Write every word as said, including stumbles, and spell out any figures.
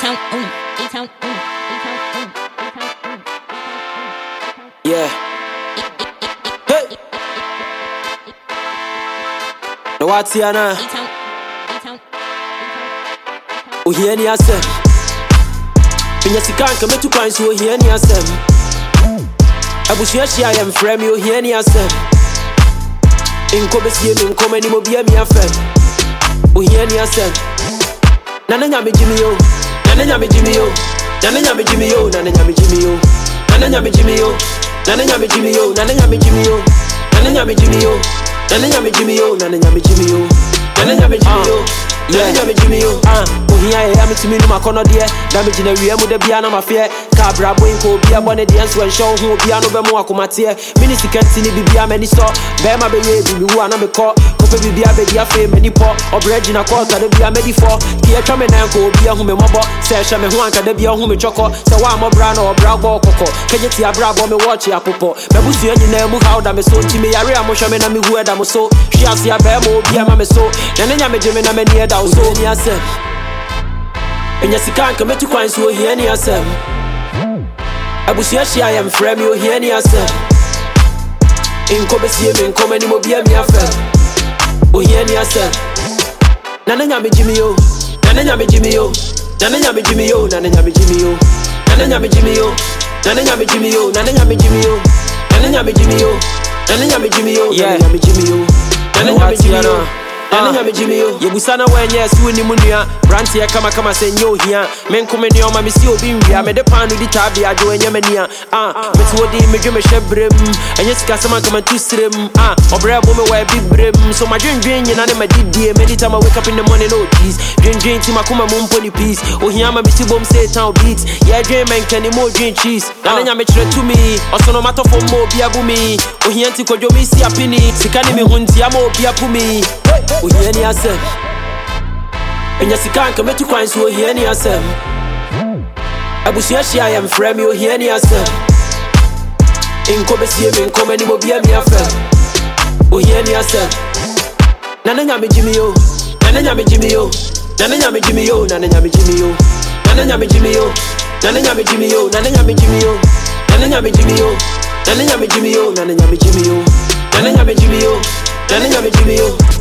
A-Town, mm, A-Town, mm, A-Town, mm, A-Town, mm. Yeah. Hey. No what's here now? A-Town, A-Town, Oh here ni asem. Pinya sikan kame tu kwan so here ni asem. Abusuya shia yem frame yo here ni asem. Inko besie me nko mani mo bia mi afem. Oh here ni asem. Nana nyame Jimmy yo. Nana nyame Jimmy yo. Nana nyame Jimmy yo. Nana nyame Jimmy yo. Nana nyame Jimmy yo. Nana nyame Jimmy yo. Nana nyame Jimmy yo. Nana nyame Jimmy yo. Nana nyame Jimmy yo. Nana nyame Jimmy yo. Nana nyame Jimmy yo. Nana nyame Jimmy yo. Ah, ohia e am timi no makono de. Na me gina wiam de bia na mafie. Ka bra boy ko bia bone de enso enhwo ho bia no be mo akomate. Mini sikati ni bibia mani so. Be ma be ye bi wu ana me ko. Kope bibia be dia fe mani po. Obreji na ko ta de bia medi fo. Ki e twa me nan ko bia hu me mobo. Se hwe me ho anka de bia hu me choko. Se wa mo bra na obra go kokko. Kenye ti abra bo me watch ya popo. Me busu enyi na mu how da me so nti me yare a mo hwe me na me hu e da mo so. Hwe ase aba mo bia ma me so. Nene nya me jeme na me ni e da so ni asem. Enya sikan kame tu kwan so here ni asem. Abusuya shia yem frame yo here ni asem. Inko besie me nko mani mo bia mi afem. Oh here ni asem. Nana nyame Jimmy yo. Nana nyame Jimmy yo. Nana nyame Jimmy yo. Nana nyame Jimmy yo. Nana nyame Jimmy yo. Nana nyame Jimmy yo. Nana nyame Jimmy yo. Nana nyame Jimmy yo. Nana nyame Jimmy yo. Nana nyame Jimmy yo. Nana nyame Jimmy yo. Nana nyame Jimmy yo. Yebusana wenye suwe ni munua. Branti ya kama kama senyo hiya. Menkome ni oma misi obi mbia. Mede panu di tabi ya joe nye menia. Ah, meti wodi medwe me shebrem. Enye sika sama kama tusrem. Ah, obre bo me wa bibrem. So my dream dream nyina ne madidie. Many time I wake up in the morning no tease. Dream dream ti makuma mumpo ni peace. Ohia ma biti bom say town beats. Yeah dream man kani mo dream cheese. Nana nyame chere to me. Osono mato fo mo bia bu mi. Ohia ti kodwo mi si apini. Sika ni me hunti ama obi apu mi. Oh here ni asem. Enya sikan kame tu kwan so here ni asem. Abusuya shia yem frame yo here ni asem. Inko besie me nko mani mo bia mi afem. Oh here ni asem. Nana nyame Jimmy yo. Nana nyame Jimmy yo. Nana nyame Jimmy yo. Nana nyame Jimmy yo. Nana nyame Jimmy yo. Nana nyame Jimmy yo. Nana nyame Jimmy yo. Nana nyame Jimmy yo. Nana nyame Jimmy yo. Nana nyame Jimmy yo. Nana nyame Jimmy yo. Nana nyame Jimmy yo.